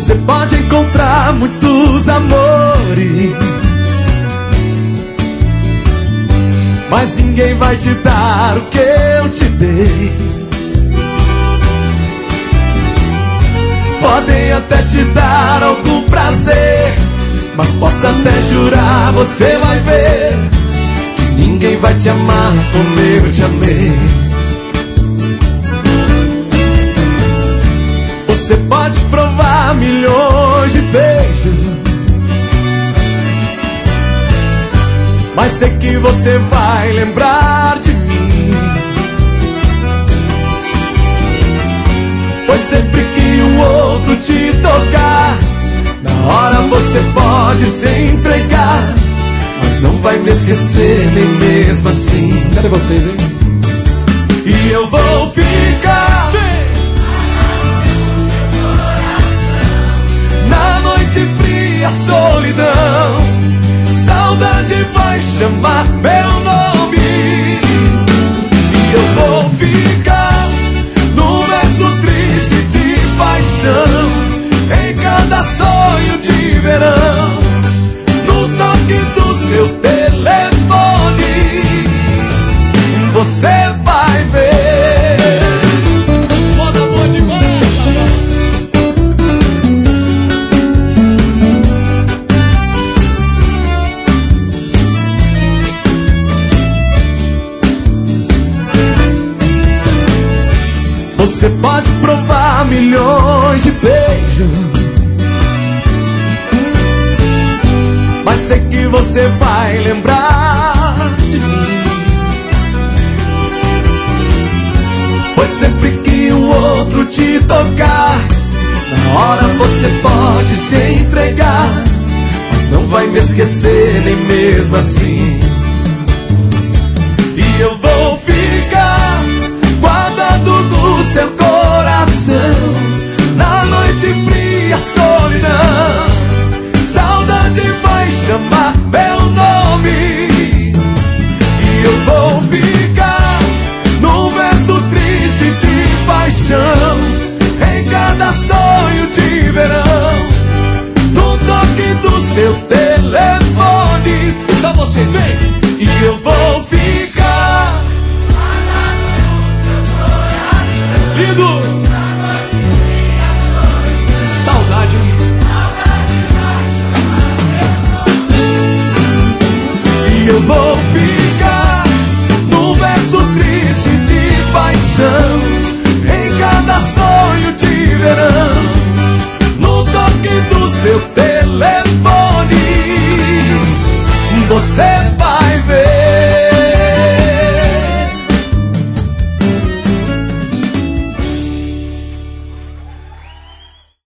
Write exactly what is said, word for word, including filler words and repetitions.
Você pode encontrar muitos amores, mas ninguém vai te dar o que eu te dei. Podem até te dar algum prazer, mas posso até jurar, você vai ver, que ninguém vai te amar como eu te amei. Você pode provar milhões de beijos, mas sei que você vai lembrar de mim, pois sempre que o outro te tocar, na hora você pode se entregar, mas não vai me esquecer nem mesmo assim. Cadê vocês, hein? E eu vou ficar na noite fria, solidão, saudade vai chamar meu nome. E eu vou ficar no verso triste de paixão, em cada sonho de verão, no toque do seu telefone, você vai ver. Foda boa demais! Você pode provar milhões de beijos, mas sei que você vai lembrar de mim, pois sempre que um outro te tocar, na hora você pode se entregar, mas não vai me esquecer nem mesmo assim. E eu vou ficar guardado no seu coração,